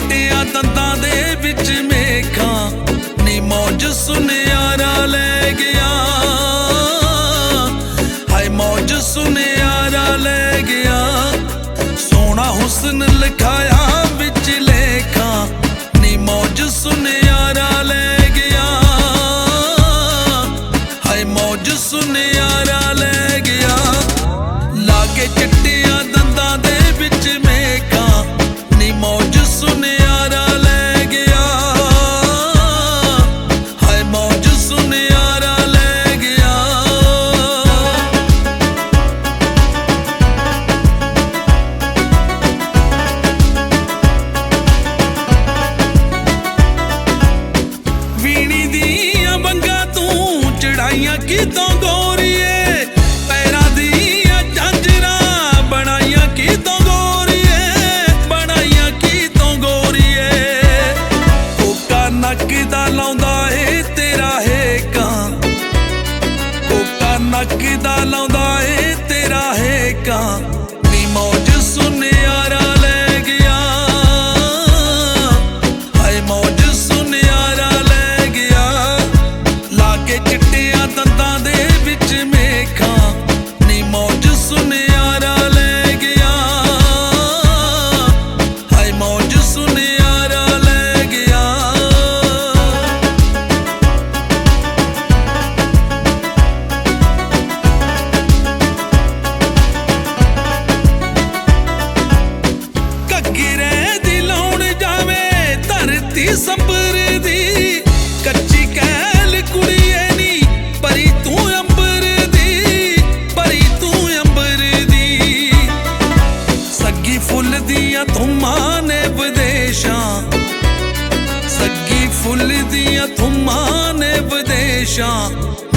चिट्टियां दंदां दे विच मेखां नी मौज सुनियारा ले गया। हाय मौज सुनियारा ले गया। सोना हुस्न लिखाया विच लेखां नी मौज सुनियारा ले गया। हाय मौज सुनियारा ले गया। लागे चिट्टियां दंदां दे विच मेखां नी मौज सुनियारा ले गया। हाय मौज सुनियारा ले गया। वीणी दियां बंगा तू चढ़ाइयां कितों गोरीए। पैरां दियां झांजरां बनाइयां कितों गोरीए। बनाइयां कितों गोरीए। कोका नक दा लाउंदा ए तेरा हेकां। कोका नक दा लाउंदा ए तेरा हेकां नी मौज सुनियारा ले गया। हाय मौज सुनियारा ले गया। लागे चिट्टियां दंदां दे विच मेखां नी मौज सुनियारा ले गया। हाय मौज सुनियारा ले गया। घग्गिरे दी लाउण जावे धरती संबर दी। कच्ची कैल कुड़िए नी परी तू अंबर दी। परी तू अंबर दी। सग्गी फुल दियां थुम्मां ने विदेशां। सग्गी फुल दियां थुम्मां ने विदेशां